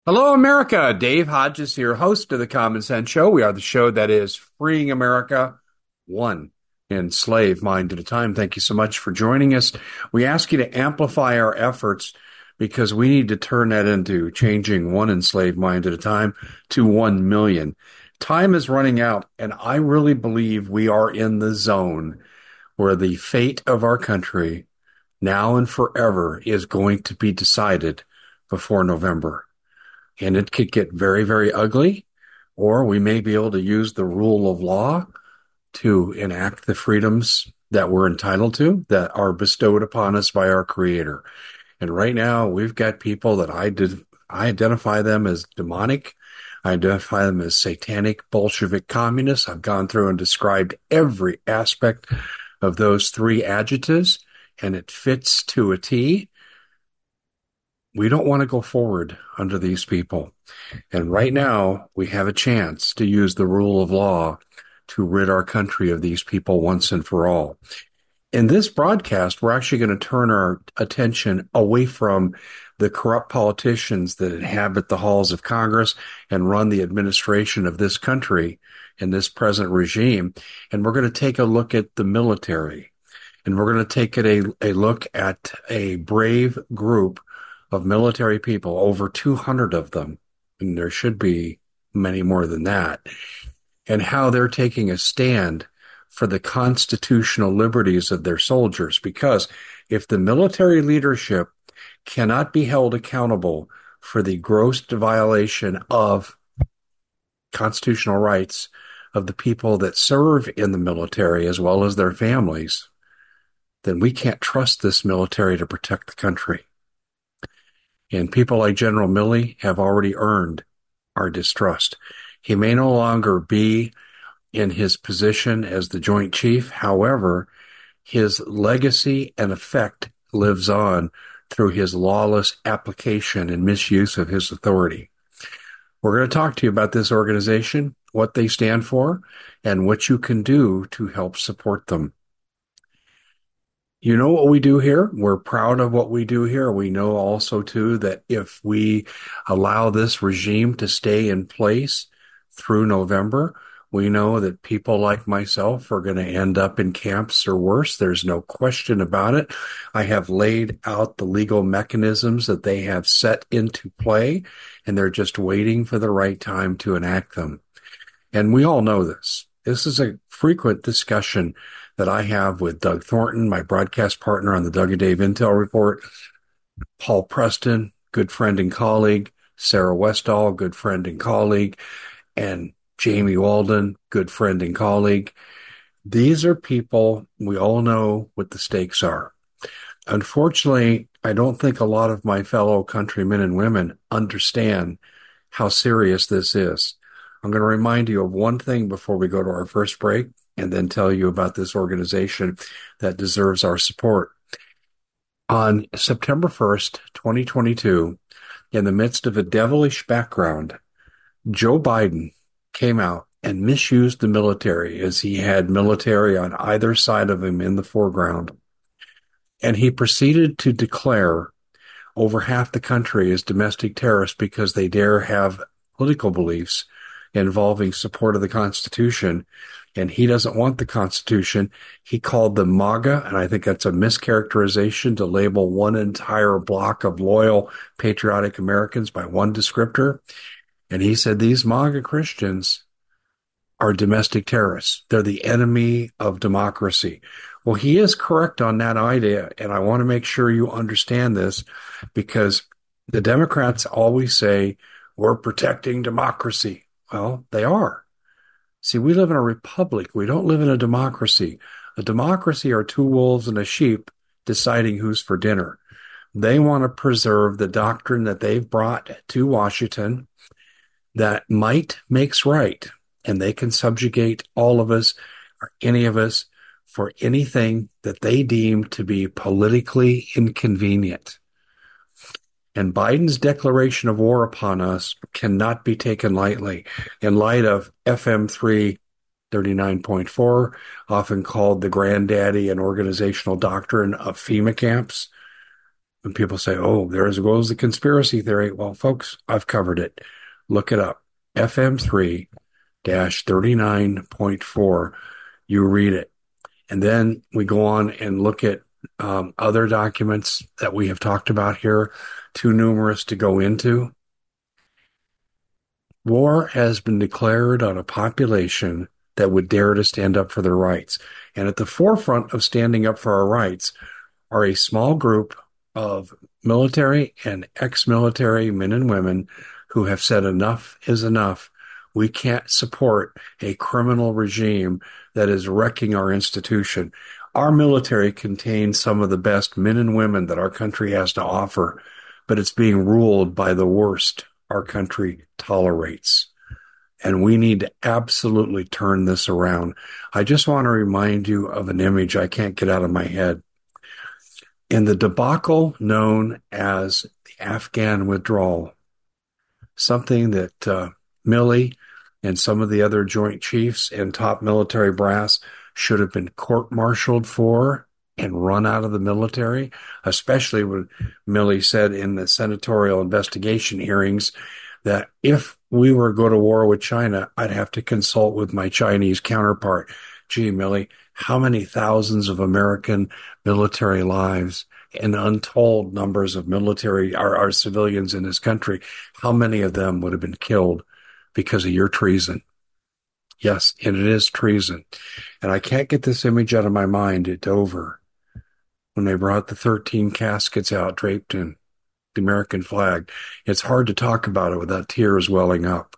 Hello, America. Dave Hodges here, host of the Common Sense Show. We are the show that is freeing America one enslaved mind at a time. Thank you so much for joining us. We ask you to amplify our efforts because we need to turn that into changing one enslaved mind at a time to 1 million. Time is running out, and I really believe we are in the zone where the fate of our country now and forever is going to be decided before November. And it could get very, very ugly, or we may be able to use the rule of law to enact the freedoms that we're entitled to, that are bestowed upon us by our Creator. And right now, we've got people that I identify them as demonic. I identify them as satanic Bolshevik communists. I've gone through and described every aspect of those three adjectives, and it fits to a T. We don't want to go forward under these people. And right now, we have a chance to use the rule of law to rid our country of these people once and for all. In this broadcast, we're actually going to turn our attention away from the corrupt politicians that inhabit the halls of Congress and run the administration of this country and this present regime. And we're going to take a look at the military. And we're going to take a look at a brave group of military people, over 200 of them, and there should be many more than that, and how they're taking a stand for the constitutional liberties of their soldiers. Because if the military leadership cannot be held accountable for the gross violation of constitutional rights of the people that serve in the military as well as their families, then we can't trust this military to protect the country. And people like General Milley have already earned our distrust. He may no longer be in his position as the Joint Chief. However, his legacy and effect lives on through his lawless application and misuse of his authority. We're going to talk to you about this organization, what they stand for, and what you can do to help support them. You know what we do here? We're proud of what we do here. We know also, too, that if we allow this regime to stay in place through November, we know that people like myself are going to end up in camps or worse. There's no question about it. I have laid out the legal mechanisms that they have set into play, and they're just waiting for the right time to enact them. And we all know this. This is a frequent discussion that I have with Doug Thornton, my broadcast partner on the Doug and Dave Intel Report, Paul Preston, good friend and colleague, Sarah Westall, good friend and colleague, and Jamie Walden, good friend and colleague. These are people, we all know what the stakes are. Unfortunately, I don't think a lot of my fellow countrymen and women understand how serious this is. I'm going to remind you of one thing before we go to our first break, and then tell you about this organization that deserves our support. On September 1st, 2022, in the midst of a devilish background, Joe Biden came out and misused the military as he had military on either side of him in the foreground. And he proceeded to declare over half the country as domestic terrorists because they dare have political beliefs involving support of the Constitution. And he doesn't want the Constitution. He called them MAGA, and I think that's a mischaracterization to label one entire block of loyal, patriotic Americans by one descriptor. And he said these MAGA Christians are domestic terrorists. They're the enemy of democracy. Well, he is correct on that idea, and I want to make sure you understand this because the Democrats always say, we're protecting democracy. Well, they are. See, we live in a republic. We don't live in a democracy. A democracy are two wolves and a sheep deciding who's for dinner. They want to preserve the doctrine that they've brought to Washington that might makes right, and they can subjugate all of us or any of us for anything that they deem to be politically inconvenient. And Biden's declaration of war upon us cannot be taken lightly in light of FM 339.4, often called the granddaddy and organizational doctrine of FEMA camps. when people say, oh, there goes the conspiracy theory. Well, folks, I've covered it. Look it up. FM3 39.4. You read it. And then we go on and look at other documents that we have talked about here, too numerous to go into. War has been declared on a population that would dare to stand up for their rights. And at the forefront of standing up for our rights are a small group of military and ex-military men and women who have said enough is enough. We can't support a criminal regime that is wrecking our institution. Our military contains some of the best men and women that our country has to offer, but it's being ruled by the worst our country tolerates. And we need to absolutely turn this around. I just want to remind you of an image I can't get out of my head. In the debacle known as the Afghan withdrawal, something that Milley and some of the other Joint Chiefs and top military brass should have been court-martialed for and run out of the military, especially when Milley said in the senatorial investigation hearings that if we were to go to war with China, I'd have to consult with my Chinese counterpart. Gee, Milley, how many thousands of American military lives and untold numbers of military, our civilians in this country, how many of them would have been killed because of your treason? Yes, and it is treason. And I can't get this image out of my mind at Dover when they brought the 13 caskets out draped in the American flag. It's hard to talk about it without tears welling up.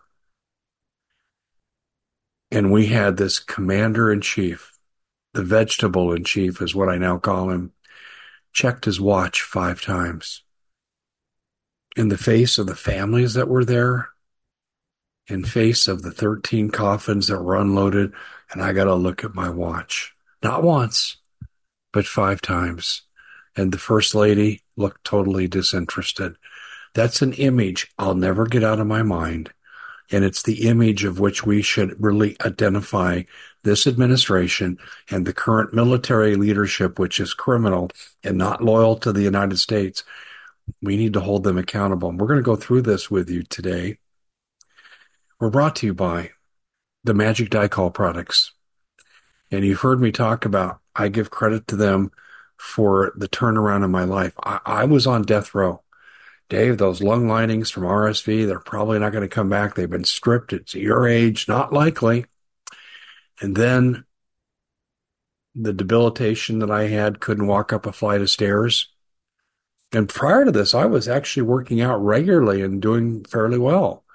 And we had this commander-in-chief, the vegetable-in-chief is what I now call him, checked his watch 5 times. In the face of the families that were there, in face of the 13 coffins that were unloaded, and I got to look at my watch. Not once, but 5 times. And the First Lady looked totally disinterested. That's an image I'll never get out of my mind. And it's the image of which we should really identify this administration and the current military leadership, which is criminal and not loyal to the United States. We need to hold them accountable. And we're going to go through this with you today. We're brought to you by the Magic Dicol products. And you've heard me talk about, I give credit to them for the turnaround in my life. I was on death row. Dave, those lung linings from RSV, they're probably not going to come back. They've been stripped. It's your age, not likely. And then the debilitation that I had, couldn't walk up a flight of stairs. And prior to this, I was actually working out regularly and doing fairly well.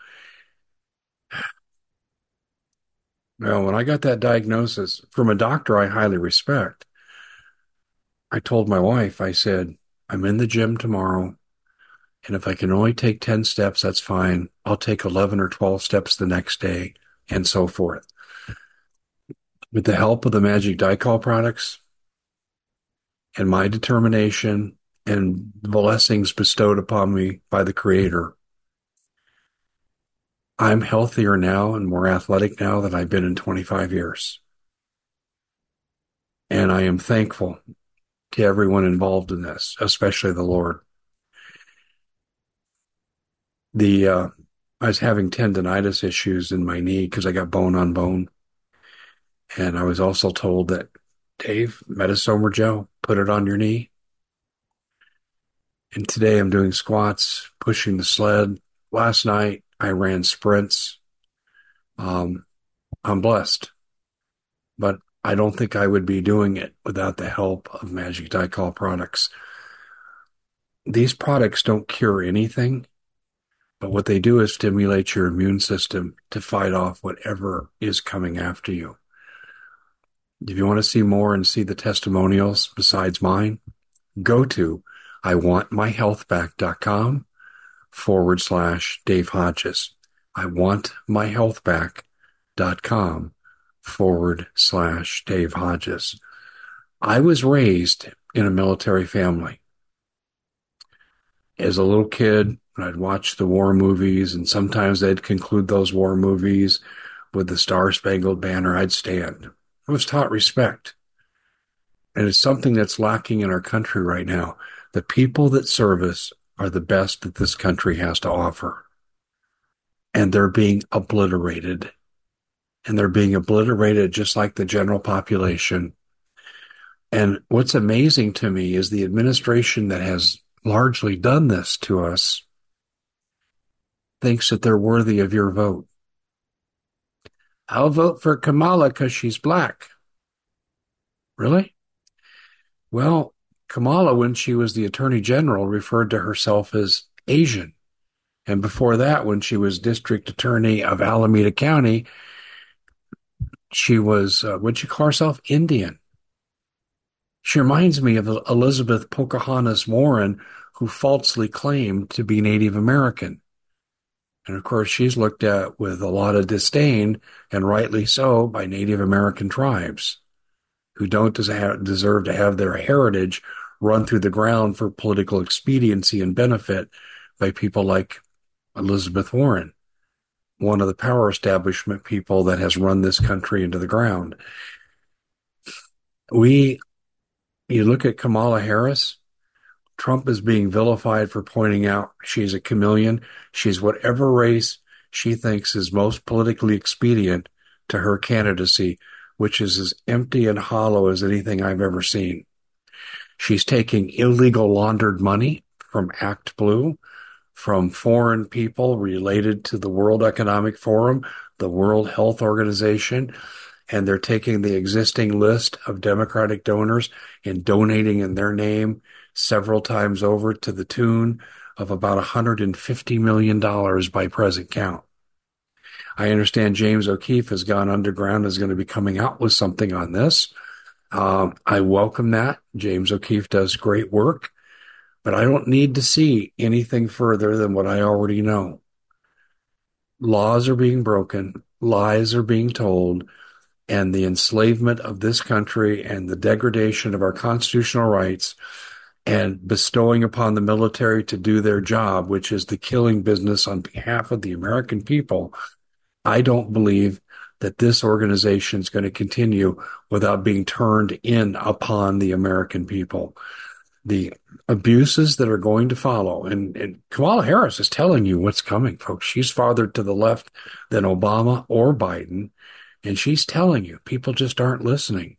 Now, when I got that diagnosis from a doctor I highly respect, I told my wife, I said, I'm in the gym tomorrow. And if I can only take 10 steps, that's fine. I'll take 11 or 12 steps the next day, and so forth. With the help of the Magic Dicol products and my determination and the blessings bestowed upon me by the Creator, I'm healthier now and more athletic now than I've been in 25 years. And I am thankful to everyone involved in this, especially the Lord. I was having tendonitis issues in my knee because I got bone on bone. And I was also told that, Dave, Metasomer gel, put it on your knee. And today I'm doing squats, pushing the sled. Last night I ran sprints. I'm blessed, but I don't think I would be doing it without the help of Magic Dicol products. These products don't cure anything, but what they do is stimulate your immune system to fight off whatever is coming after you. If you want to see more and see the testimonials besides mine, go to iwantmyhealthback.com/Dave Hodges. iwantmyhealthback.com/Dave Hodges. I was raised in a military family. As a little kid, I'd watch the war movies, and sometimes they'd conclude those war movies with the Star-Spangled Banner. I'd stand. I was taught respect. And it's something that's lacking in our country right now. The people that serve us are the best that this country has to offer. And they're being obliterated. And they're being obliterated just like the general population. And what's amazing to me is the administration that has largely done this to us thinks that they're worthy of your vote. I'll vote for Kamala because she's black. Really? Well, Kamala, when she was the attorney general, referred to herself as Asian. And before that, when she was district attorney of Alameda County, she was, what'd she call herself? Indian. She reminds me of Elizabeth Pocahontas Warren, who falsely claimed to be Native American. And of course, she's looked at with a lot of disdain, and rightly so, by Native American tribes who don't deserve to have their heritage run through the ground for political expediency and benefit by people like Elizabeth Warren, one of the power establishment people that has run this country into the ground. You look at Kamala Harris, Trump is being vilified for pointing out she's a chameleon. She's whatever race she thinks is most politically expedient to her candidacy, which is as empty and hollow as anything I've ever seen. She's taking illegal laundered money from Act Blue, from foreign people related to the World Economic Forum, the World Health Organization, and they're taking the existing list of Democratic donors and donating in their name several times over to the tune of about $150 million by present count. I understand James O'Keefe has gone underground, is going to be coming out with something on this. I welcome that. James O'Keefe does great work, but I don't need to see anything further than what I already know. Laws are being broken, lies are being told, and the enslavement of this country and the degradation of our constitutional rights and bestowing upon the military to do their job, which is the killing business on behalf of the American people. I don't believe that this organization is going to continue without being turned in upon the American people. The abuses that are going to follow, and Kamala Harris is telling you what's coming, folks. She's farther to the left than Obama or Biden, and she's telling you people just aren't listening.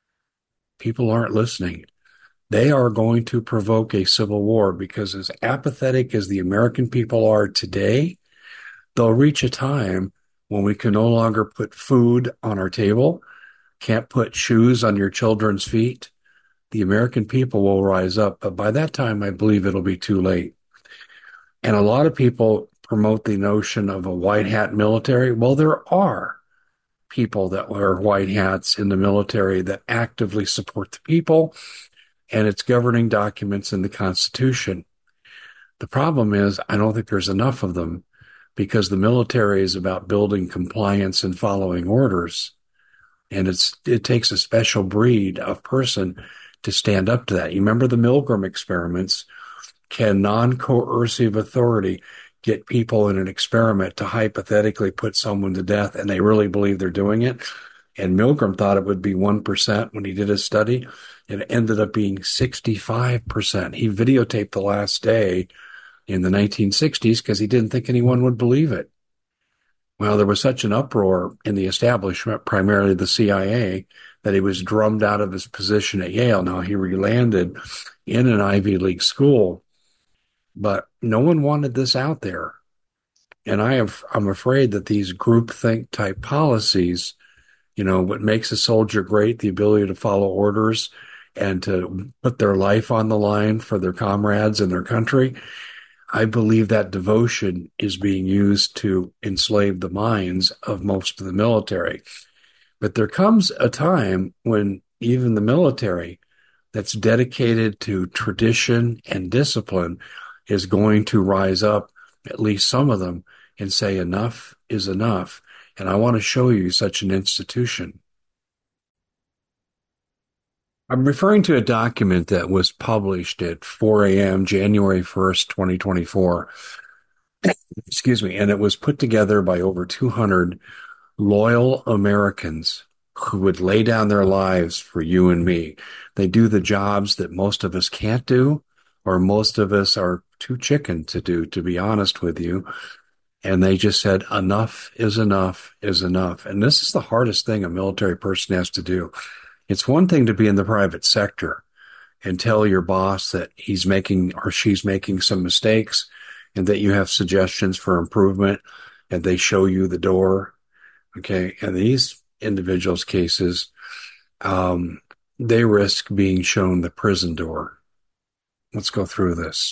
People aren't listening. They are going to provoke a civil war because as apathetic as the American people are today, they'll reach a time when we can no longer put food on our table, can't put shoes on your children's feet. The American people will rise up, but by that time, I believe it'll be too late. And a lot of people promote the notion of a white hat military. Well, there are people that wear white hats in the military that actively support the people, and it's governing documents in the Constitution. The problem is, I don't think there's enough of them because the military is about building compliance and following orders. And it takes a special breed of person to stand up to that. You remember the Milgram experiments? Can non-coercive authority get people in an experiment to hypothetically put someone to death and they really believe they're doing it? And Milgram thought it would be 1% when he did his study. It ended up being 65%. He videotaped the last day in the 1960s because he didn't think anyone would believe it. Well, there was such an uproar in the establishment, primarily the CIA, that he was drummed out of his position at Yale. Now, he relanded in an Ivy League school, but no one wanted this out there. And I'm afraid that these groupthink type policies, what makes a soldier great, the ability to follow orders and to put their life on the line for their comrades and their country, I believe that devotion is being used to enslave the minds of most of the military. But there comes a time when even the military that's dedicated to tradition and discipline is going to rise up, at least some of them, and say enough is enough. And I want to show you such an institution. I'm referring to a document that was published at 4 a.m., January 1st, 2024. Excuse me. And it was put together by over 200 loyal Americans who would lay down their lives for you and me. They do the jobs that most of us can't do. or most of us are too chicken to do, to be honest with you. And they just said, enough is enough is enough. And this is the hardest thing a military person has to do. It's one thing to be in the private sector and tell your boss that he's making or she's making some mistakes and that you have suggestions for improvement and they show you the door. Okay. And these individuals' cases, they risk being shown the prison door. Let's go through this.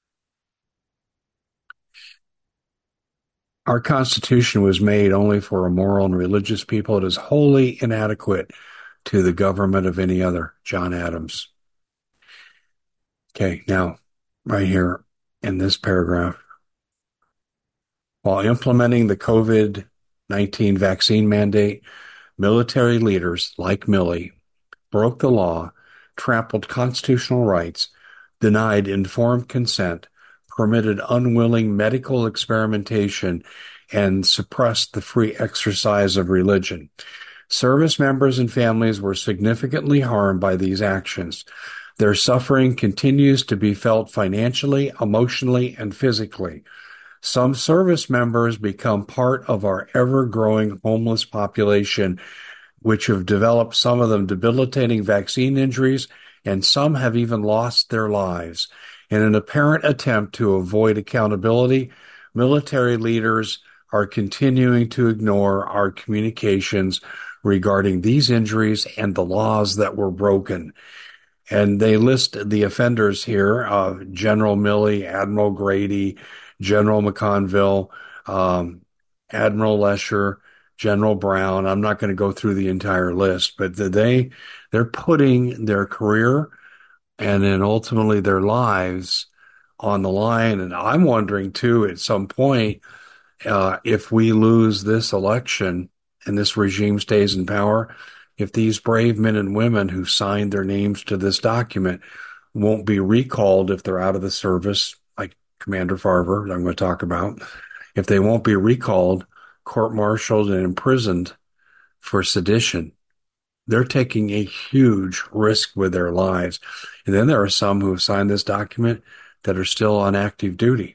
Our Constitution was made only for a moral and religious people. It is wholly inadequate to the government of any other. John Adams. Okay, now, right here in this paragraph, while implementing the COVID-19 vaccine mandate, military leaders like Milley broke the law, trampled constitutional rights, denied informed consent, permitted unwilling medical experimentation, and suppressed the free exercise of religion. Service members and families were significantly harmed by these actions. Their suffering continues to be felt financially, emotionally, and physically. Some service members become part of our ever-growing homeless population, which have developed, some of them, debilitating vaccine injuries, and some have even lost their lives. In an apparent attempt to avoid accountability, military leaders are continuing to ignore our communications regarding these injuries and the laws that were broken. And they list the offenders here, General Milley, Admiral Grady, General McConville, Admiral Lesher, General Brown. I'm not going to go through the entire list, but they're putting their career and then ultimately their lives on the line. And I'm wondering too, at some point, if we lose this election and this regime stays in power, if these brave men and women who signed their names to this document won't be recalled if they're out of the service, like Commander Farver, that I'm going to talk about, if they won't be recalled, court-martialed, and imprisoned for sedition, they're taking a huge risk with their lives. And then there are some who have signed this document that are still on active duty.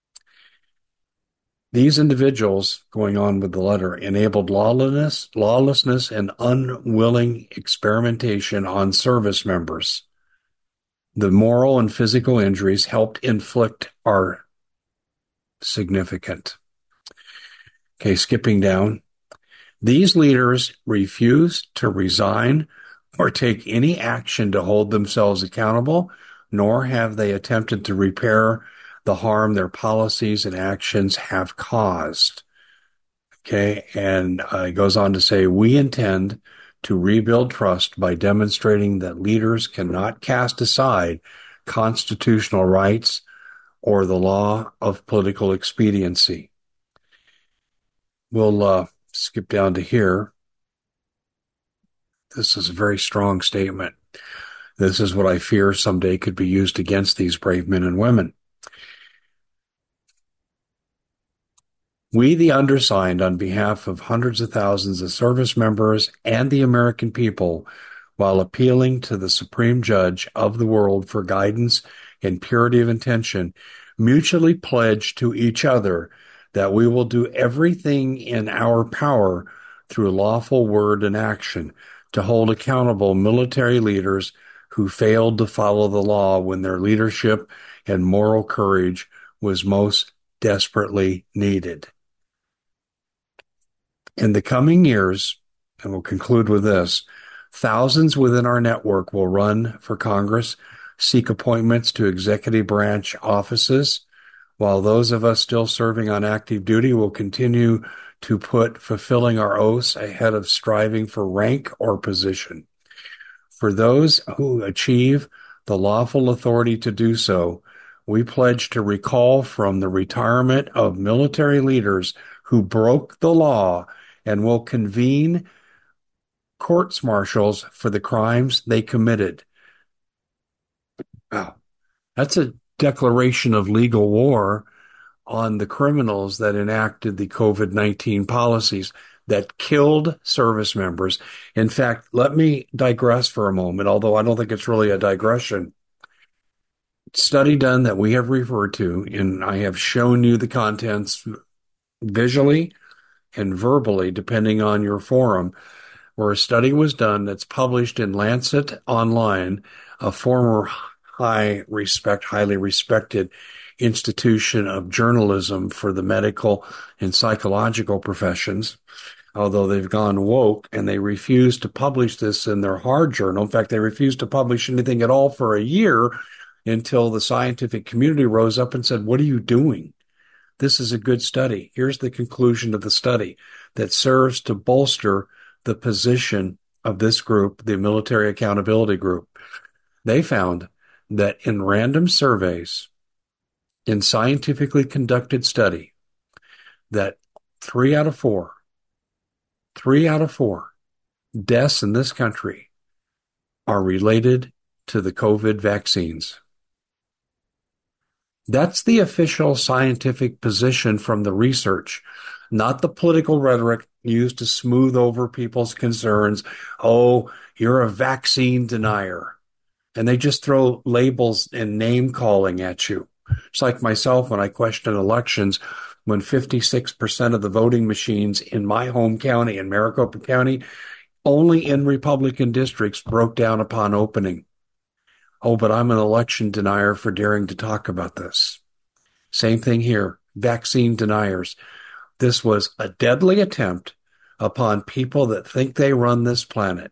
These individuals, going on with the letter, enabled lawlessness, and unwilling experimentation on service members. The moral and physical injuries helped inflict are significant. Okay, skipping down. These leaders refused to resign or take any action to hold themselves accountable, nor have they attempted to repair the harm their policies and actions have caused. Okay, and it goes on to say, we intend to rebuild trust by demonstrating that leaders cannot cast aside constitutional rights or the law of political expediency. We'll skip down to here. This is a very strong statement. This is what I fear someday could be used against these brave men and women. We, the undersigned, on behalf of hundreds of thousands of service members and the American people, while appealing to the Supreme Judge of the world for guidance and purity of intention, mutually pledge to each other that we will do everything in our power through lawful word and action to hold accountable military leaders who failed to follow the law when their leadership and moral courage was most desperately needed. In the coming years, and we'll conclude with this, thousands within our network will run for Congress, seek appointments to executive branch offices, while those of us still serving on active duty will continue to put fulfilling our oaths ahead of striving for rank or position. For those who achieve the lawful authority to do so, we pledge to recall from the retirement of military leaders who broke the law and will convene courts-martials for the crimes they committed. Wow. That's a declaration of legal war on the criminals that enacted the COVID-19 policies that killed service members. In fact, let me digress for a moment, although I don't think it's really a digression. study done that we have referred to, and I have shown you the contents visually and verbally, depending on your forum, where a study was done that's published in Lancet Online, a former highly respected institution of journalism for the medical and psychological professions, although they've gone woke and they refuse to publish this in their hard journal. In fact, they refused to publish anything at all for a year until the scientific community rose up and said, "What are you doing? This is a good study. Here's the conclusion of the study that serves to bolster the position of this group, the Military Accountability Group." They found that in random surveys, in scientifically conducted study, that three out of four deaths in this country are related to the COVID vaccines. That's the official scientific position from the research, not the political rhetoric used to smooth over people's concerns. Oh, you're a vaccine denier. And they just throw labels and name calling at you. It's like myself when I question elections, when 56% of the voting machines in my home county, in Maricopa County, only in Republican districts, broke down upon opening. Oh, but I'm an election denier for daring to talk about this. Same thing here. Vaccine deniers. This was a deadly attempt upon people that think they run this planet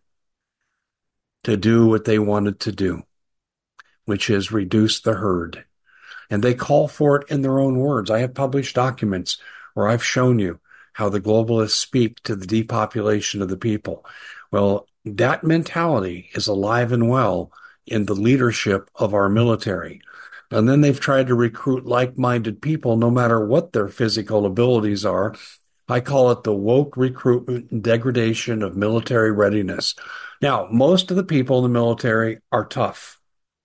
to do what they wanted to do, which is reduce the herd. And they call for it in their own words. I have published documents where I've shown you how the globalists speak to the depopulation of the people. Well, that mentality is alive and well in the leadership of our military. And then they've tried to recruit like-minded people, no matter what their physical abilities are. I call it the woke recruitment and degradation of military readiness. Now, most of the people in the military are tough.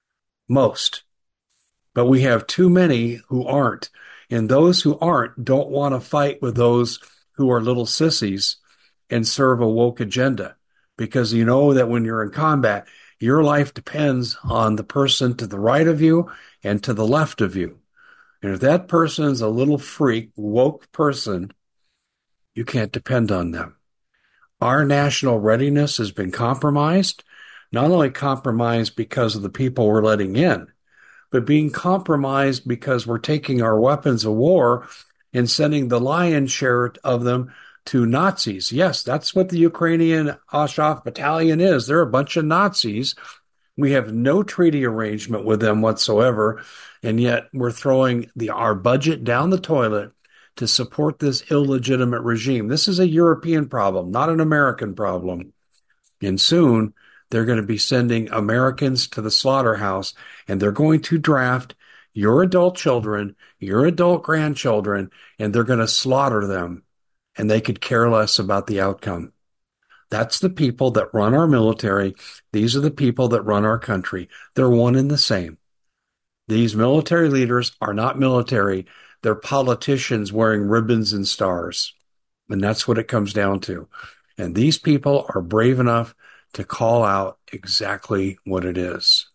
Most. But we have too many who aren't. And those who aren't don't want to fight with those who are little sissies and serve a woke agenda. Because you know that when you're in combat, your life depends on the person to the right of you and to the left of you. And if that person is a little freak, woke person, you can't depend on them. Our national readiness has been compromised, not only compromised because of the people we're letting in, but being compromised because we're taking our weapons of war and sending the lion's share of them to Nazis. Yes, that's what the Ukrainian Azov battalion is. They're a bunch of Nazis. We have no treaty arrangement with them whatsoever, and yet we're throwing our budget down the toilet to support this illegitimate regime. This is a European problem, not an American problem. And soon they're going to be sending Americans to the slaughterhouse, and they're going to draft your adult children, your adult grandchildren, and they're going to slaughter them, and they could care less about the outcome. That's the people that run our military. These are the people that run our country. They're one and the same. These military leaders are not military. They're politicians wearing ribbons and stars. And that's what it comes down to. And these people are brave enough to call out exactly what it is.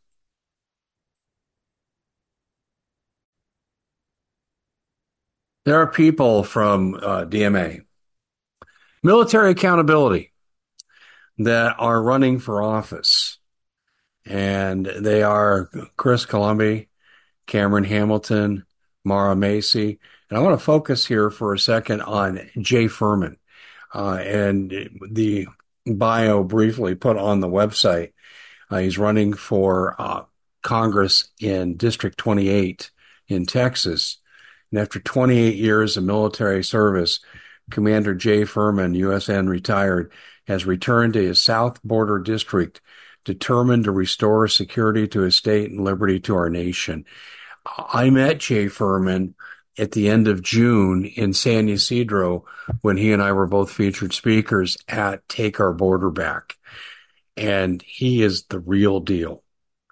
There are people from DMA, military accountability, that are running for office. And they are Chris Columbia, Cameron Hamilton, Mara Macy. And I want to focus here for a second on Jay Furman. And the bio briefly put on the website. He's running for Congress in District 28 in Texas. And after 28 years of military service, Commander Jay Furman, USN retired, has returned to his South Border District, determined to restore security to his state and liberty to our nation. I met Jay Furman at the end of June in San Ysidro when he and I were both featured speakers at Take Our Border Back. And he is the real deal.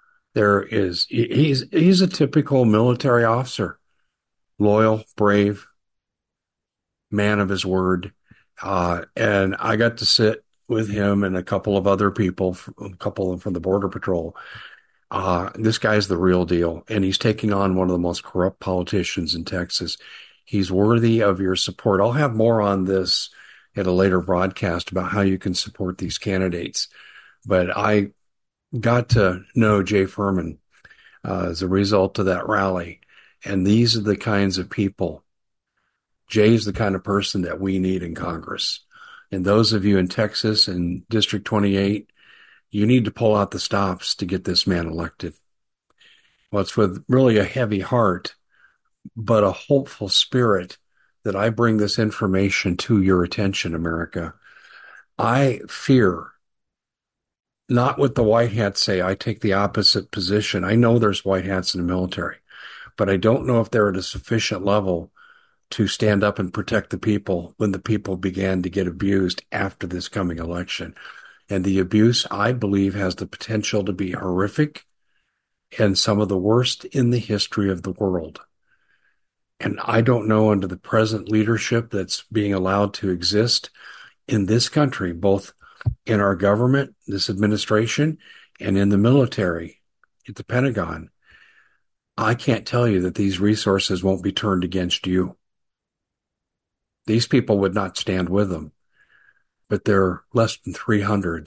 He's a typical military officer, loyal, brave, man of his word. And I got to sit with him and a couple of other people, a couple from the Border Patrol. This guy's the real deal, and he's taking on one of the most corrupt politicians in Texas. He's worthy of your support. I'll have more on this at a later broadcast about how you can support these candidates. But I got to know Jay Furman as a result of that rally. And these are the kinds of people. Jay's the kind of person that we need in Congress. And those of you in Texas and District 28, you need to pull out the stops to get this man elected. Well, it's with really a heavy heart, but a hopeful spirit that I bring this information to your attention, America. I fear not what the white hats say. I take the opposite position. I know there's white hats in the military, but I don't know if they're at a sufficient level to stand up and protect the people when the people began to get abused after this coming election. And the abuse, I believe, has the potential to be horrific and some of the worst in the history of the world. And I don't know, under the present leadership that's being allowed to exist in this country, both in our government, this administration, and in the military, at the Pentagon, I can't tell you that these resources won't be turned against you. These people would not stand with them, but they're less than 300,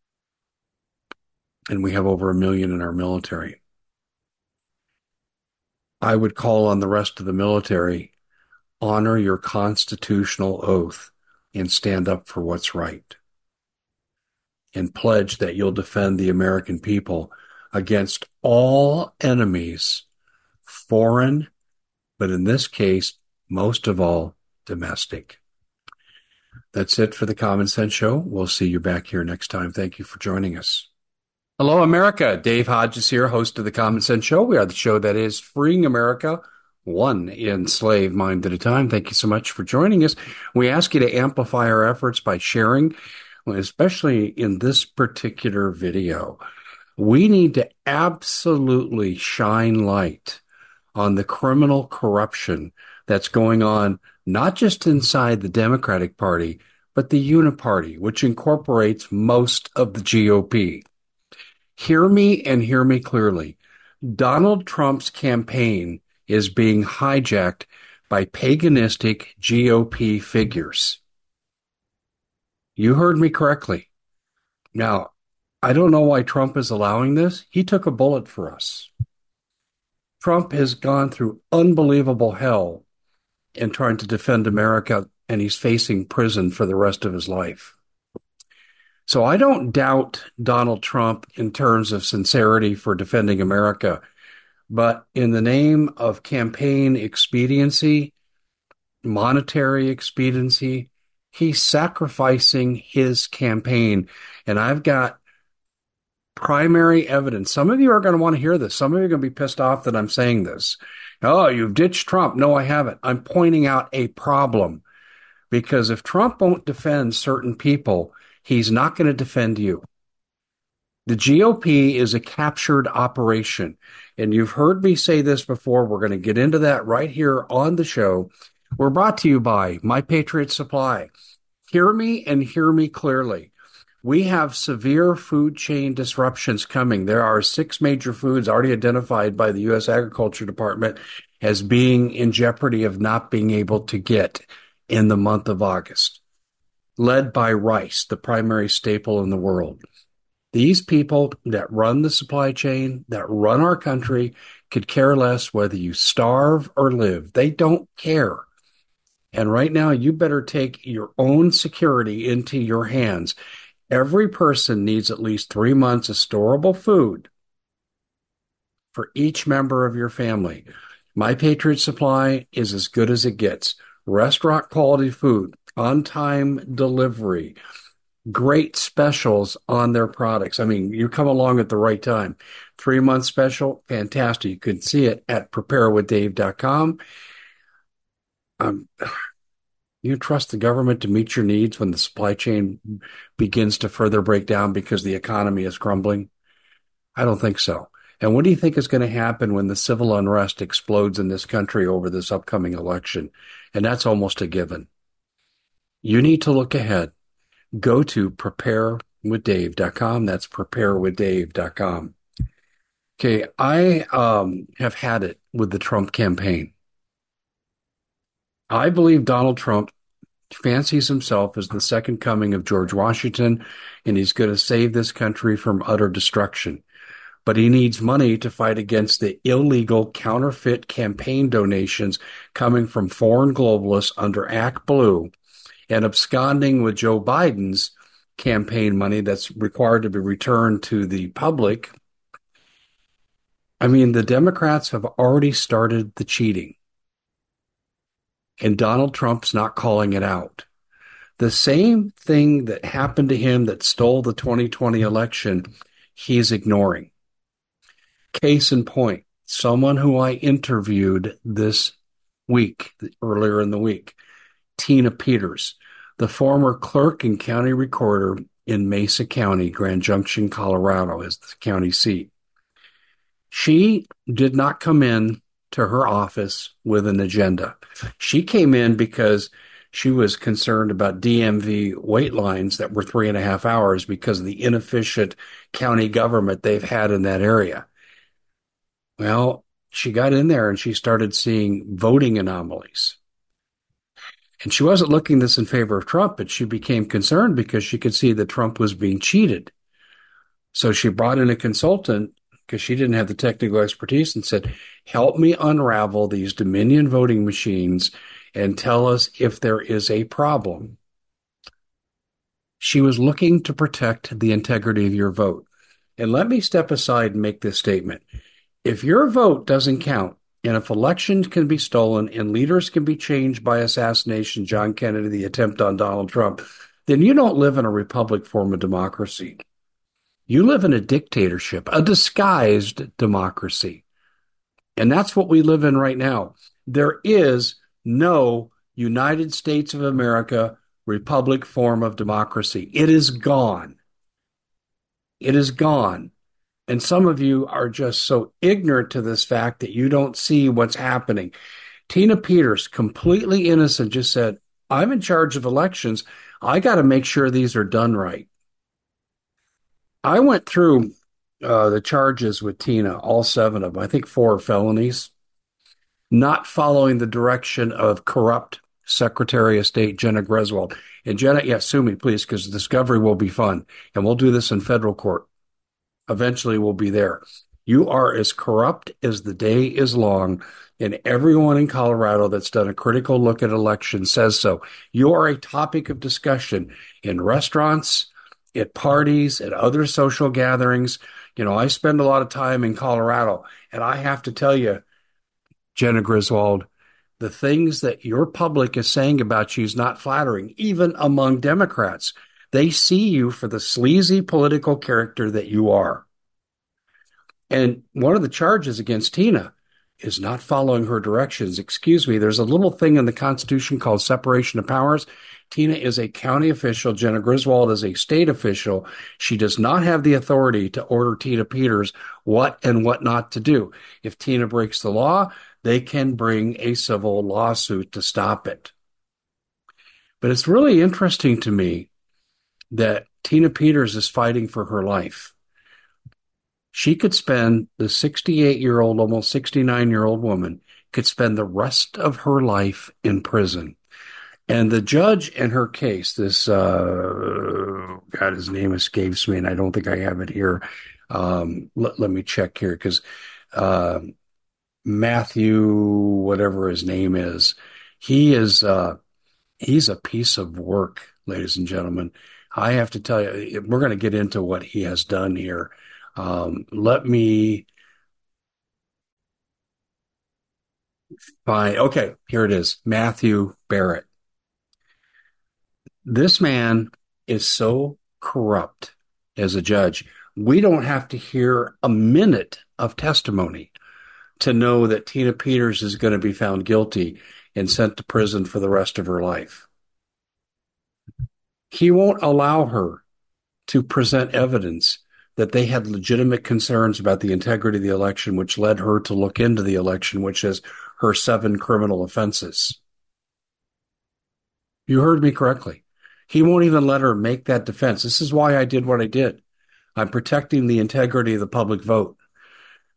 and we have over 1 million in our military. I would call on the rest of the military, honor your constitutional oath and stand up for what's right, and pledge that you'll defend the American people against all enemies, foreign, but in this case, most of all, domestic. That's it for the Common Sense Show. We'll see you back here next time. Thank you for joining us. Hello, America. Dave Hodges here, host of the Common Sense Show. We are the show that is freeing America one enslaved mind at a time. Thank you so much for joining us. We ask you to amplify our efforts by sharing, especially in this particular video. We need to absolutely shine light on the criminal corruption that's going on, not just inside the Democratic Party, but the Uniparty, which incorporates most of the GOP. Hear me and hear me clearly. Donald Trump's campaign is being hijacked by paganistic GOP figures. You heard me correctly. Now, I don't know why Trump is allowing this. He took a bullet for us. Trump has gone through unbelievable hell in trying to defend America, and he's facing prison for the rest of his life. So I don't doubt Donald Trump in terms of sincerity for defending America, but in the name of campaign expediency, monetary expediency, he's sacrificing his campaign. And I've got primary evidence. Some of you are going to want to hear this. Some of you are going to be pissed off that I'm saying this. Oh, you've ditched Trump. No, I haven't. I'm pointing out a problem, because if Trump won't defend certain people, he's not going to defend you. The GOP is a captured operation. And you've heard me say this before. We're going to get into that right here on the show. We're brought to you by My Patriot Supply. Hear me and hear me clearly. We have severe food chain disruptions coming. There are 6 major foods already identified by the U.S. Agriculture Department as being in jeopardy of not being able to get in the month of August, led by rice, the primary staple in the world. These people that run the supply chain, that run our country, could care less whether you starve or live. They don't care. And right now, you better take your own security into your hands. Every person needs at least 3 months of storable food for each member of your family. My Patriot Supply is as good as it gets. Restaurant quality food, on-time delivery, great specials on their products. I mean, you come along at the right time. 3-month special, fantastic. You can see it at preparewithdave.com. You trust the government to meet your needs when the supply chain begins to further break down because the economy is crumbling? I don't think so. And what do you think is going to happen when the civil unrest explodes in this country over this upcoming election? And that's almost a given. You need to look ahead. Go to preparewithdave.com. That's preparewithdave.com. Okay, I have had it with the Trump campaign. I believe Donald Trump fancies himself as the second coming of George Washington, and he's going to save this country from utter destruction. But he needs money to fight against the illegal counterfeit campaign donations coming from foreign globalists under Act Blue and absconding with Joe Biden's campaign money that's required to be returned to the public. I mean, the Democrats have already started the cheating, and Donald Trump's not calling it out. The same thing that happened to him that stole the 2020 election, he's ignoring. Case in point, someone who I interviewed this week, earlier in the week, Tina Peters, the former clerk and county recorder in Mesa County, Grand Junction, Colorado, is the county seat. She did not come in to her office with an agenda. She came in because she was concerned about DMV wait lines that were 3.5 hours because of the inefficient county government they've had in that area. Well, she got in there and she started seeing voting anomalies. And she wasn't looking this in favor of Trump, but she became concerned because she could see that Trump was being cheated. So she brought in a consultant because she didn't have the technical expertise and said, help me unravel these Dominion voting machines and tell us if there is a problem. She was looking to protect the integrity of your vote. And let me step aside and make this statement. If your vote doesn't count, and if elections can be stolen and leaders can be changed by assassination, John Kennedy, the attempt on Donald Trump, then you don't live in a republic form of democracy. You live in a dictatorship, a disguised democracy. And that's what we live in right now. There is no United States of America republic form of democracy. It is gone. It is gone. And some of you are just so ignorant to this fact that you don't see what's happening. Tina Peters, completely innocent, just said, I'm in charge of elections. I got to make sure these are done right. I went through the charges with Tina, all 7 of them. I think 4 are felonies. Not following the direction of corrupt Secretary of State Jenna Griswold. And Jenna, yeah, sue me, please, because discovery will be fun. And we'll do this in federal court. Eventually we'll be there. You are as corrupt as the day is long, and everyone in Colorado that's done a critical look at elections says so. You are a topic of discussion in restaurants, at parties, at other social gatherings. You know, I spend a lot of time in Colorado, and I have to tell you, Jenna Griswold, the things that your public is saying about you is not flattering, even among Democrats. They see you for the sleazy political character that you are. And one of the charges against Tina is not following her directions. Excuse me, there's a little thing in the Constitution called separation of powers. Tina is a county official. Jenna Griswold is a state official. She does not have the authority to order Tina Peters what and what not to do. If Tina breaks the law, they can bring a civil lawsuit to stop it. But it's really interesting to me that Tina Peters is fighting for her life. She could spend, the 68-year-old, almost 69-year-old woman could spend the rest of her life in prison. And the judge in her case, this, God, his name escapes me, and I don't think I have it here. Let me check here, because Matthew, whatever his name is, he's a piece of work, ladies and gentlemen. I have to tell you, we're going to get into what he has done here. Let me find, okay, here it is. Matthew Barrett. This man is so corrupt as a judge. We don't have to hear a minute of testimony to know that Tina Peters is going to be found guilty and sent to prison for the rest of her life. He won't allow her to present evidence that they had legitimate concerns about the integrity of the election, which led her to look into the election, which is her 7 criminal offenses. You heard me correctly. He won't even let her make that defense. This is why I did what I did. I'm protecting the integrity of the public vote.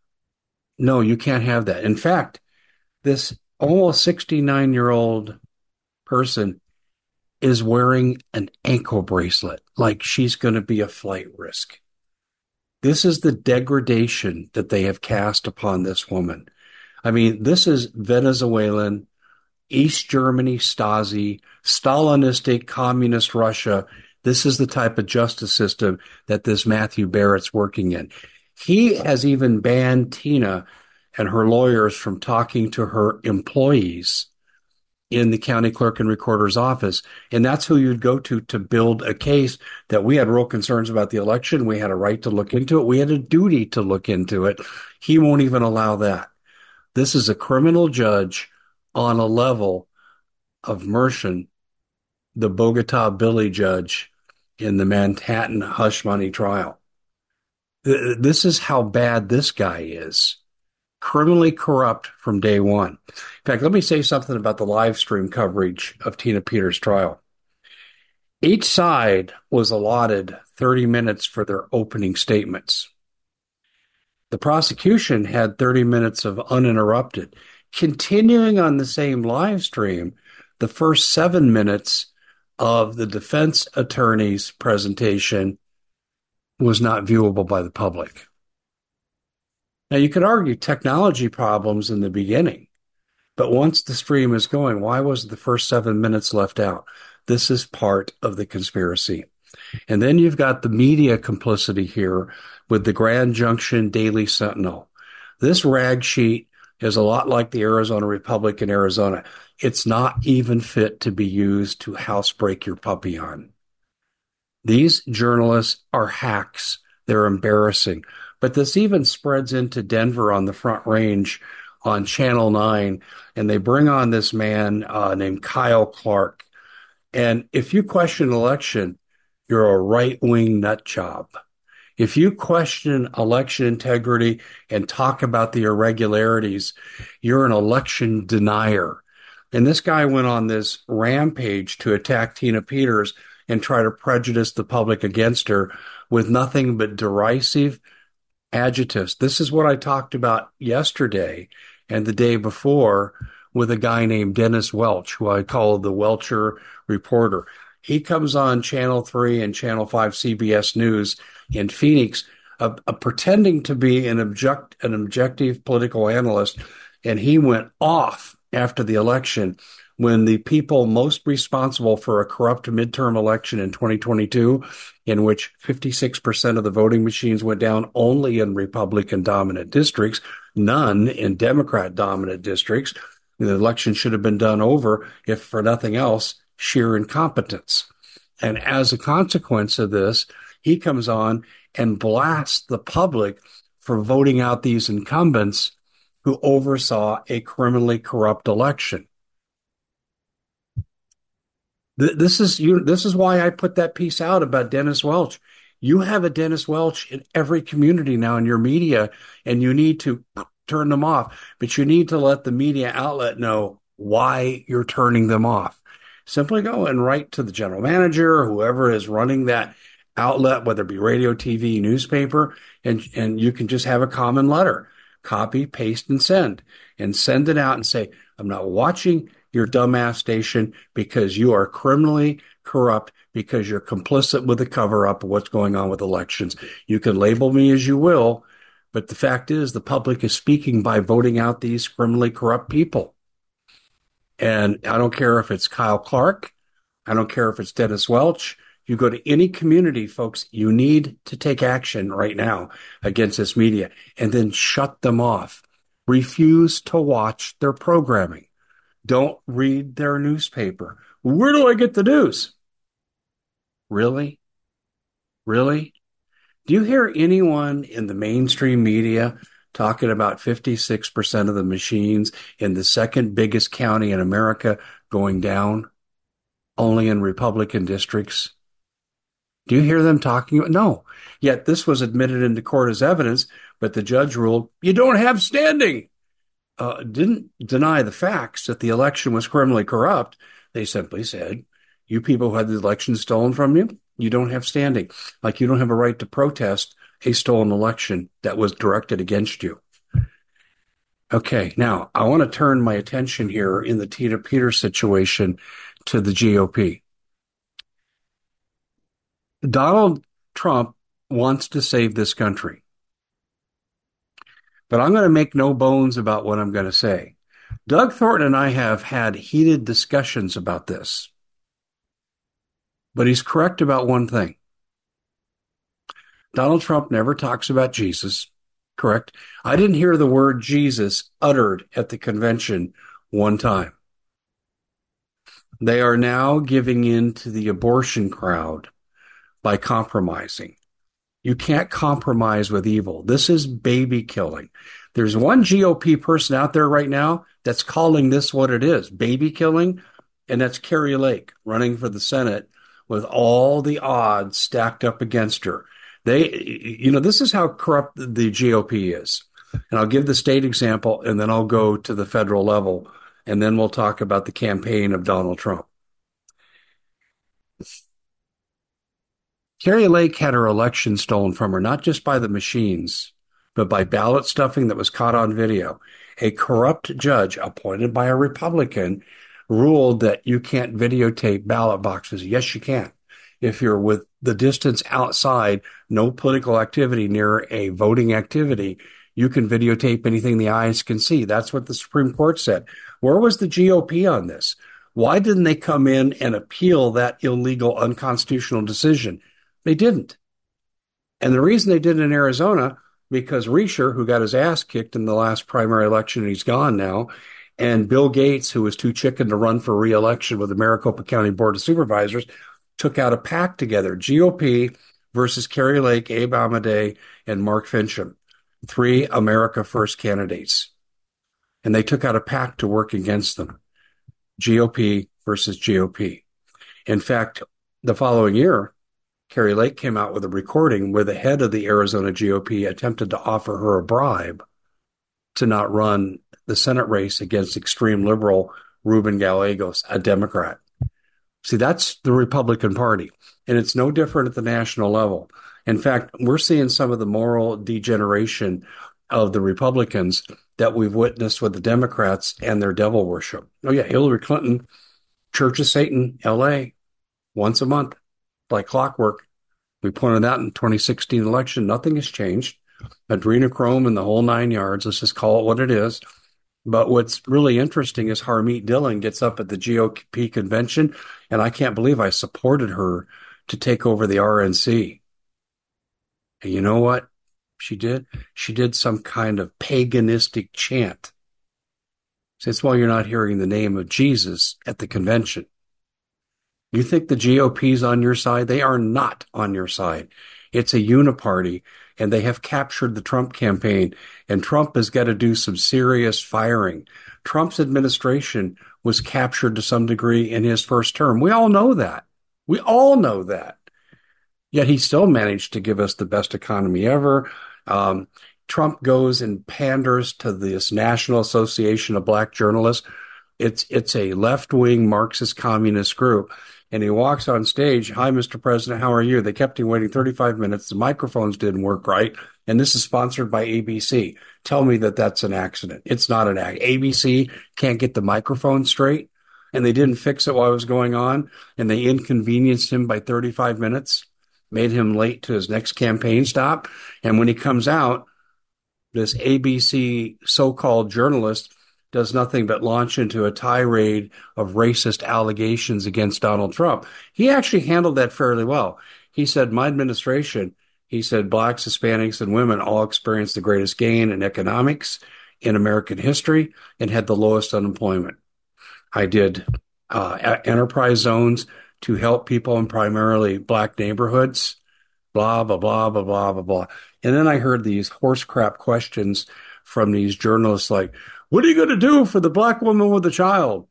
No, you can't have that. In fact, this almost 69-year-old person is wearing an ankle bracelet like she's going to be a flight risk. This is the degradation that they have cast upon this woman. I mean, this is Venezuelan, East Germany, Stasi, Stalinistic, communist Russia. This is the type of justice system that this Matthew Barrett's working in. He has even banned Tina and her lawyers from talking to her employees in the county clerk and recorder's office. And that's who you'd go to build a case that we had real concerns about the election. We had a right to look into it. We had a duty to look into it. He won't even allow that. This is a criminal judge on a level of Mershon, the Bogota Billy judge in the Manhattan hush money trial. This is how bad this guy is. Criminally corrupt from day one. In fact, let me say something about the live stream coverage of Tina Peters' trial. Each side was allotted 30 minutes for their opening statements. The prosecution had 30 minutes of uninterrupted. Continuing on the same live stream, the first 7 minutes of the defense attorney's presentation was not viewable by the public. Now, you could argue technology problems in the beginning, but once the stream is going, why was the first 7 minutes left out? This is part of the conspiracy. And then you've got the media complicity here with the Grand Junction Daily Sentinel. This rag sheet is a lot like the Arizona Republic in Arizona. It's not even fit to be used to housebreak your puppy on. These journalists are hacks. They're embarrassing. But this even spreads into Denver on the Front Range on Channel 9, and they bring on this man named Kyle Clark. And if you question election, you're a right-wing nut job. If you question election integrity and talk about the irregularities, you're an election denier. And this guy went on this rampage to attack Tina Peters and try to prejudice the public against her with nothing but derisive adjectives. This is what I talked about yesterday and the day before with a guy named Dennis Welch, who I call the Welcher reporter. He comes on Channel 3 and Channel 5 CBS News in Phoenix, pretending to be an objective political analyst, and he went off after the election when the people most responsible for a corrupt midterm election in 2022, in which 56% of the voting machines went down only in Republican-dominant districts, none in Democrat-dominant districts. The election should have been done over, if for nothing else, sheer incompetence. And as a consequence of this, he comes on and blasts the public for voting out these incumbents who oversaw a criminally corrupt election. This is why I put that piece out about Dennis Welch. You have a Dennis Welch in every community now in your media, and you need to turn them off. But you need to let the media outlet know why you're turning them off. Simply go and write to the general manager or whoever is running that outlet, whether it be radio, TV, newspaper, and you can just have a common letter. Copy, paste, and send it out and say, I'm not watching your dumbass station because you are criminally corrupt, because you're complicit with the cover-up of what's going on with elections. You can label me as you will, but the fact is the public is speaking by voting out these criminally corrupt people. And I don't care if it's Kyle Clark. I don't care if it's Dennis Welch. You go to any community, folks, you need to take action right now against this media and then shut them off. Refuse to watch their programming. Don't read their newspaper. Where do I get the news? Really? Really? Do you hear anyone in the mainstream media talking about 56% of the machines in the second biggest county in America going down, only in Republican districts? Do you hear them talking? No. Yet this was admitted into court as evidence, but the judge ruled, you don't have standing. Didn't deny the facts that the election was criminally corrupt. They simply said, you people who had the election stolen from you, you don't have standing. Like you don't have a right to protest a stolen election that was directed against you. Okay, now I want to turn my attention here in the Tina Peters situation to the GOP. Donald Trump wants to save this country, but I'm going to make no bones about what I'm going to say. Doug Thornton and I have had heated discussions about this, but he's correct about one thing. Donald Trump never talks about Jesus, correct? I didn't hear the word Jesus uttered at the convention one time. They are now giving in to the abortion crowd by compromising. You can't compromise with evil. This is baby killing. There's one GOP person out there right now that's calling this what it is, baby killing, and that's Kari Lake running for the Senate with all the odds stacked up against her. This is how corrupt the GOP is. And I'll give the state example, and then I'll go to the federal level, and then we'll talk about the campaign of Donald Trump. Kari Lake had her election stolen from her, not just by the machines, but by ballot stuffing that was caught on video. A corrupt judge appointed by a Republican ruled that you can't videotape ballot boxes. Yes, you can. If you're with the distance outside, no political activity near a voting activity, you can videotape anything the eyes can see. That's what the Supreme Court said. Where was the GOP on this? Why didn't they come in and appeal that illegal, unconstitutional decision? They didn't. And the reason they did it in Arizona, because Riescher, who got his ass kicked in the last primary election, and he's gone now, and Bill Gates, who was too chicken to run for re-election with the Maricopa County Board of Supervisors, took out a pact together, GOP versus Kari Lake, Abe Amadei, and Mark Finchem, three America First candidates. And they took out a pact to work against them, GOP versus GOP. In fact, the following year, Kari Lake came out with a recording where the head of the Arizona GOP attempted to offer her a bribe to not run the Senate race against extreme liberal Ruben Gallegos, a Democrat. See, that's the Republican Party, and it's no different at the national level. In fact, we're seeing some of the moral degeneration of the Republicans that we've witnessed with the Democrats and their devil worship. Oh, yeah, Hillary Clinton, Church of Satan, L.A., once a month, like clockwork. We pointed out in the 2016 election, nothing has changed. Adrenochrome and the whole nine yards. Let's just call it what it is. But what's really interesting is Harmeet Dillon gets up at the GOP convention, and I can't believe I supported her to take over the RNC. And you know what she did? She did some kind of paganistic chant. Since, well, you're not hearing the name of Jesus at the convention. You think the GOP's on your side? They are not on your side. It's a uniparty, and they have captured the Trump campaign, and Trump has got to do some serious firing. Trump's administration was captured to some degree in his first term. We all know that. We all know that. Yet he still managed to give us the best economy ever. Trump goes and panders to this National Association of Black Journalists. It's a left-wing Marxist communist group. And he walks on stage. Hi, Mr. President. How are you? They kept him waiting 35 minutes. The microphones didn't work right. And this is sponsored by ABC. Tell me that that's an accident. It's not an accident. ABC can't get the microphone straight. And they didn't fix it while it was going on. And they inconvenienced him by 35 minutes, made him late to his next campaign stop. And when he comes out, this ABC so-called journalist does nothing but launch into a tirade of racist allegations against Donald Trump. He actually handled that fairly well. He said, my administration, he said, blacks, Hispanics, and women all experienced the greatest gain in economics in American history and had the lowest unemployment. I did enterprise zones to help people in primarily black neighborhoods, blah, blah, blah, blah, blah, blah, blah. And then I heard these horse crap questions from these journalists like, what are you going to do for the black woman with a child?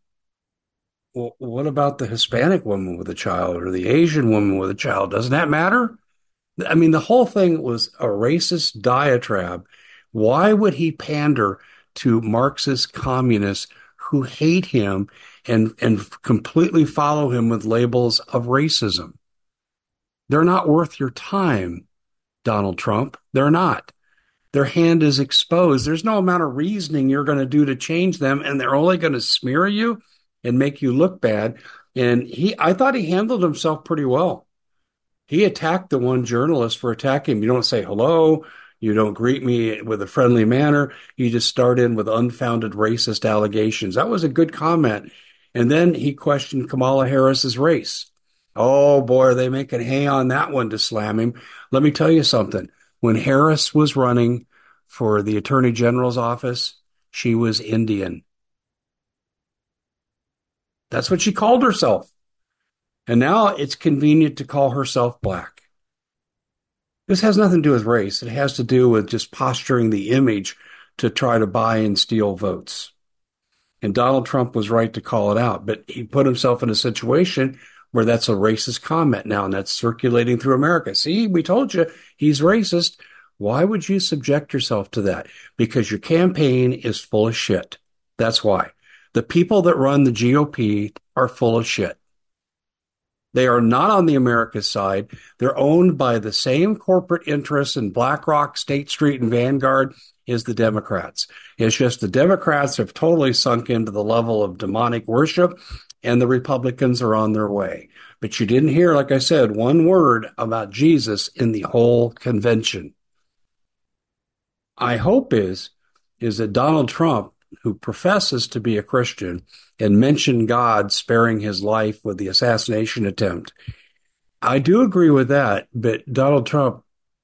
Well, what about the Hispanic woman with a child or the Asian woman with a child? Doesn't that matter? I mean, the whole thing was a racist diatribe. Why would he pander to Marxist communists who hate him and completely follow him with labels of racism? They're not worth your time, Donald Trump. They're not. Their hand is exposed. There's no amount of reasoning you're going to do to change them, and they're only going to smear you and make you look bad. And I thought he handled himself pretty well. He attacked the one journalist for attacking him. You don't say hello. You don't greet me with a friendly manner. You just start in with unfounded racist allegations. That was a good comment. And then he questioned Kamala Harris's race. Oh boy, are they making hay on that one to slam him. Let me tell you something. When Harris was running for the Attorney General's office, she was Indian. That's what she called herself. And now it's convenient to call herself black. This has nothing to do with race. It has to do with just posturing the image to try to buy and steal votes. And Donald Trump was right to call it out, but he put himself in a situation where that's a racist comment now, and that's circulating through America. See, we told you he's racist. Why would you subject yourself to that? Because your campaign is full of shit. That's why. The people that run the GOP are full of shit. They are not on the America side. They're owned by the same corporate interests in BlackRock, State Street, and Vanguard as the Democrats. It's just the Democrats have totally sunk into the level of demonic worship, and the Republicans are on their way. But you didn't hear, like I said, one word about Jesus in the whole convention. I hope is that Donald Trump, who professes to be a Christian and mentioned God sparing his life with the assassination attempt. I do agree with that, but Donald Trump,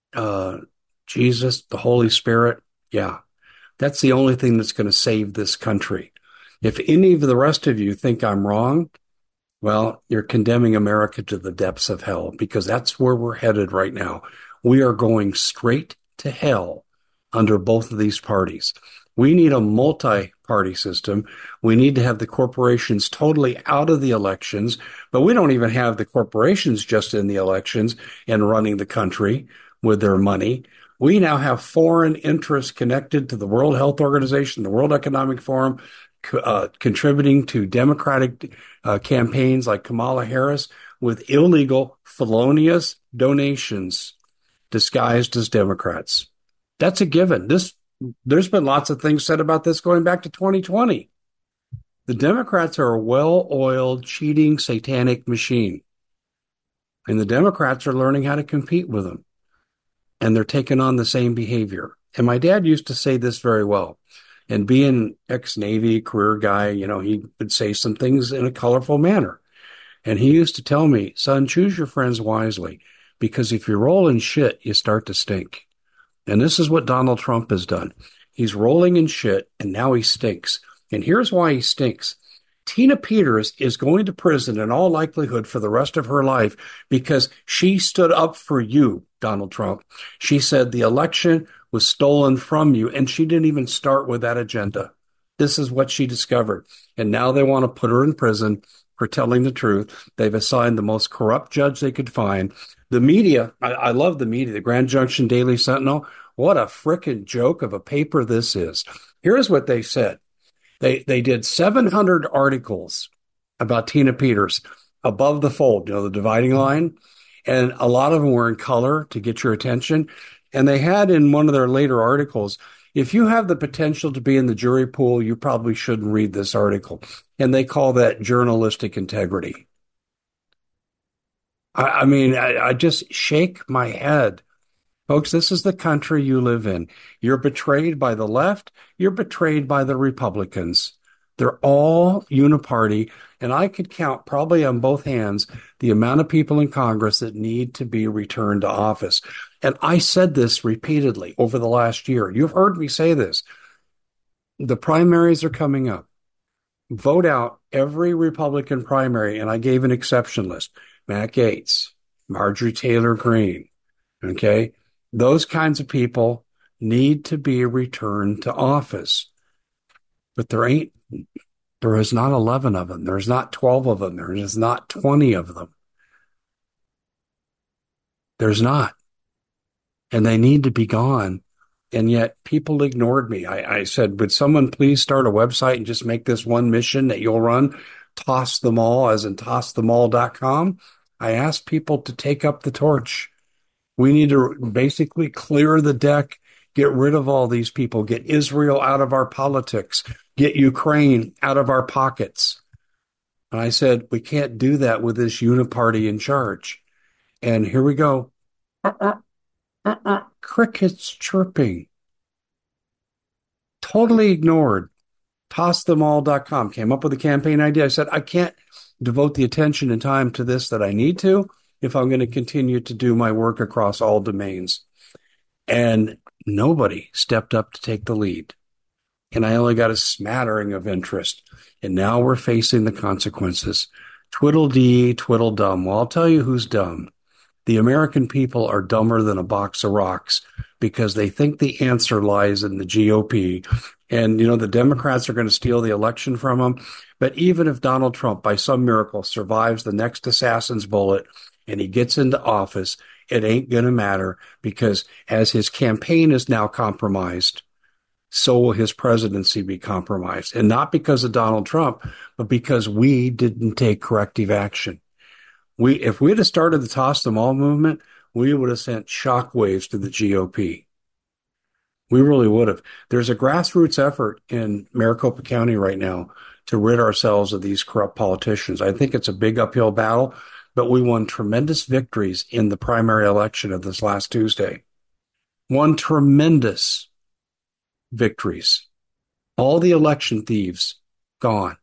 Jesus, the Holy Spirit, yeah, that's the only thing that's going to save this country. If any of the rest of you think I'm wrong, well, you're condemning America to the depths of hell, because that's where we're headed right now. We are going straight to hell under both of these parties. We need a multi-party system. We need to have the corporations totally out of the elections, but we don't even have the corporations just in the elections and running the country with their money. We now have foreign interests connected to the World Health Organization, the World Economic Forum, contributing to Democratic campaigns like Kamala Harris with illegal, felonious donations disguised as Democrats. That's a given. There's been lots of things said about this going back to 2020. The Democrats are a well-oiled, cheating, satanic machine. And the Democrats are learning how to compete with them. And they're taking on the same behavior. And my dad used to say this very well. And being ex-Navy career guy, he would say some things in a colorful manner. And he used to tell me, son, choose your friends wisely, because if you roll in shit, you start to stink. And this is what Donald Trump has done. He's rolling in shit, and now he stinks. And here's why he stinks. Tina Peters is going to prison in all likelihood for the rest of her life because she stood up for you, Donald Trump. She said the election was stolen from you, and she didn't even start with that agenda. This is what she discovered. And now they want to put her in prison for telling the truth. They've assigned the most corrupt judge they could find. The media, I love the media, the Grand Junction Daily Sentinel. What a frickin' joke of a paper this is. Here's what they said. They did 700 articles about Tina Peters above the fold, the dividing line. And a lot of them were in color to get your attention. And they had in one of their later articles, if you have the potential to be in the jury pool, you probably shouldn't read this article. And they call that journalistic integrity. I just shake my head. Folks, this is the country you live in. You're betrayed by the left. You're betrayed by the Republicans. They're all uniparty. And I could count probably on both hands the amount of people in Congress that need to be returned to office. And I said this repeatedly over the last year. You've heard me say this. The primaries are coming up. Vote out every Republican primary. And I gave an exception list. Matt Gaetz, Marjorie Taylor Greene. Okay. Those kinds of people need to be returned to office. But there is not 11 of them. There's not 12 of them. There is not 20 of them. There's not. And they need to be gone. And yet people ignored me. I said, would someone please start a website and just make this one mission that you'll run? Toss them all, as in tossthemall.com. I asked people to take up the torch. We need to basically clear the deck Get rid of all these people. Get Israel out of our politics. Get Ukraine out of our pockets. And I said, we can't do that with this uniparty in charge. And here we go. Crickets chirping. Totally ignored. TossTheMall.com came up with a campaign idea. I said, I can't devote the attention and time to this that I need to if I'm going to continue to do my work across all domains. And nobody stepped up to take the lead. And I only got a smattering of interest. And now we're facing the consequences. Twiddle-dee, twiddle-dum. Well, I'll tell you who's dumb. The American people are dumber than a box of rocks because they think the answer lies in the GOP. And, the Democrats are going to steal the election from them. But even if Donald Trump, by some miracle, survives the next assassin's bullet and he gets into office, it ain't going to matter because as his campaign is now compromised, so will his presidency be compromised. And not because of Donald Trump, but because we didn't take corrective action. If we had started the Toss Them All movement, we would have sent shockwaves to the GOP. We really would have. There's a grassroots effort in Maricopa County right now to rid ourselves of these corrupt politicians. I think it's a big uphill battle, but we won tremendous victories in the primary election of this last Tuesday. Won tremendous victories. All the election thieves gone.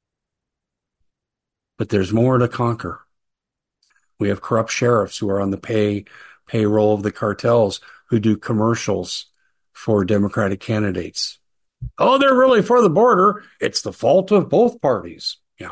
But there's more to conquer. We have corrupt sheriffs who are on the payroll of the cartels who do commercials for Democratic candidates. Oh, they're really for the border. It's the fault of both parties. Yeah.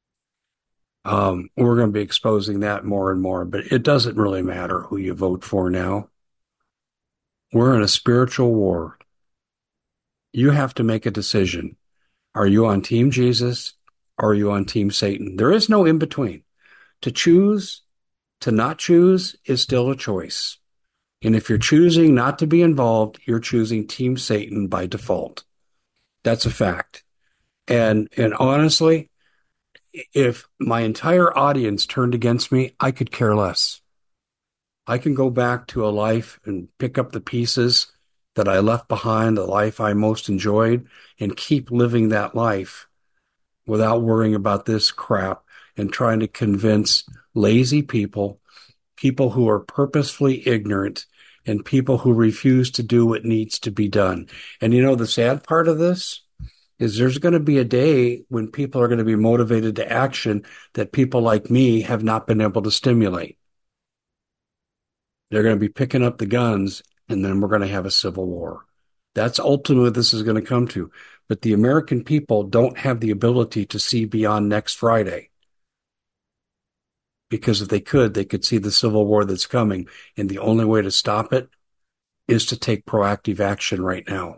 We're going to be exposing that more and more, but it doesn't really matter who you vote for now. We're in a spiritual war. You have to make a decision. Are you on Team Jesus or are you on Team Satan? There is no in between. To choose, to not choose is still a choice. And if you're choosing not to be involved, you're choosing Team Satan by default. That's a fact. And honestly, if my entire audience turned against me, I could care less. I can go back to a life and pick up the pieces that I left behind, the life I most enjoyed, and keep living that life without worrying about this crap and trying to convince lazy people who are purposefully ignorant, and people who refuse to do what needs to be done. And the sad part of this is there's going to be a day when people are going to be motivated to action that people like me have not been able to stimulate. They're going to be picking up the guns, and then we're going to have a civil war. That's ultimately what this is going to come to. But the American people don't have the ability to see beyond next Friday. Because if they could see the civil war that's coming. And the only way to stop it is to take proactive action right now.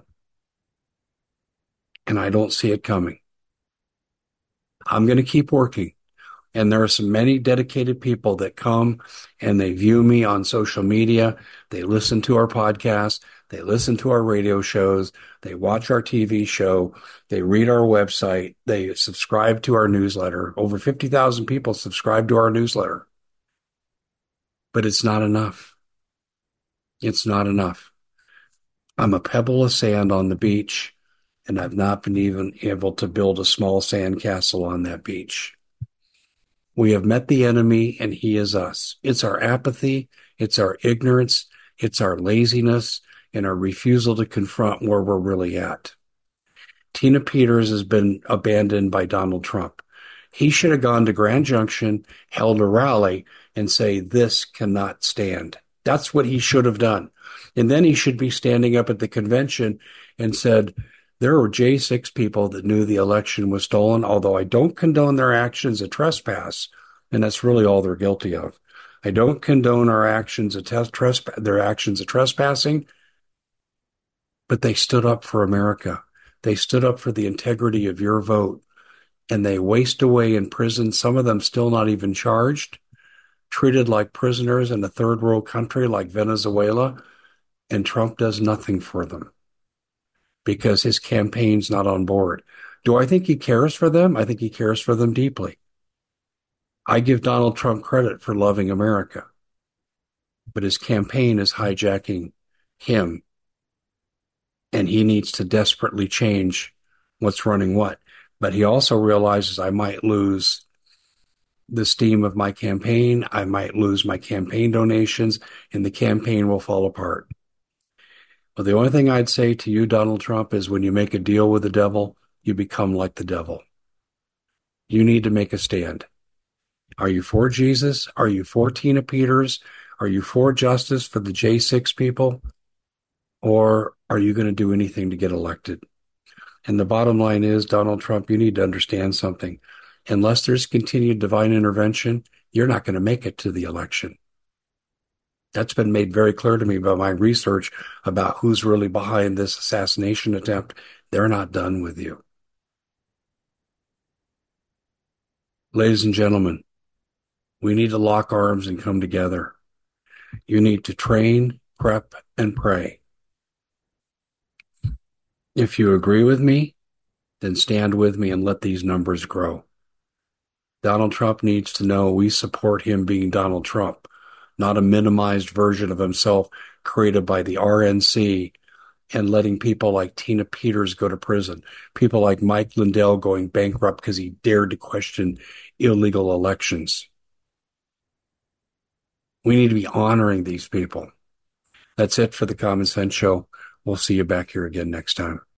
And I don't see it coming. I'm going to keep working. And there are so many dedicated people that come and they view me on social media. They listen to our podcast. They listen to our radio shows. They watch our TV show. They read our website. They subscribe to our newsletter. Over 50,000 people subscribe to our newsletter. But it's not enough. It's not enough. I'm a pebble of sand on the beach, and I've not been even able to build a small sandcastle on that beach. We have met the enemy, and he is us. It's our apathy, it's our ignorance, it's our laziness, and our refusal to confront where we're really at. Tina Peters has been abandoned by Donald Trump. He should have gone to Grand Junction, held a rally, and say, this cannot stand. That's what he should have done. And then he should be standing up at the convention and said, there were J6 people that knew the election was stolen, although I don't condone their actions a trespass, and that's really all they're guilty of. I don't condone their actions of trespassing, but they stood up for America. They stood up for the integrity of your vote, and they waste away in prison, some of them still not even charged, treated like prisoners in a third world country like Venezuela, and Trump does nothing for them. Because his campaign's not on board. Do I think he cares for them? I think he cares for them deeply. I give Donald Trump credit for loving America, but his campaign is hijacking him and he needs to desperately change what's running what. But he also realizes I might lose the steam of my campaign. I might lose my campaign donations, and the campaign will fall apart. But the only thing I'd say to you, Donald Trump, is when you make a deal with the devil, you become like the devil. You need to make a stand. Are you for Jesus? Are you for Tina Peters? Are you for justice for the J6 people? Or are you going to do anything to get elected? And the bottom line is, Donald Trump, you need to understand something. Unless there's continued divine intervention, you're not going to make it to the election. That's been made very clear to me by my research about who's really behind this assassination attempt. They're not done with you. Ladies and gentlemen, we need to lock arms and come together. You need to train, prep, and pray. If you agree with me, then stand with me and let these numbers grow. Donald Trump needs to know we support him being Donald Trump, not a minimized version of himself created by the RNC and letting people like Tina Peters go to prison, people like Mike Lindell going bankrupt because he dared to question illegal elections. We need to be honoring these people. That's it for the Common Sense Show. We'll see you back here again next time.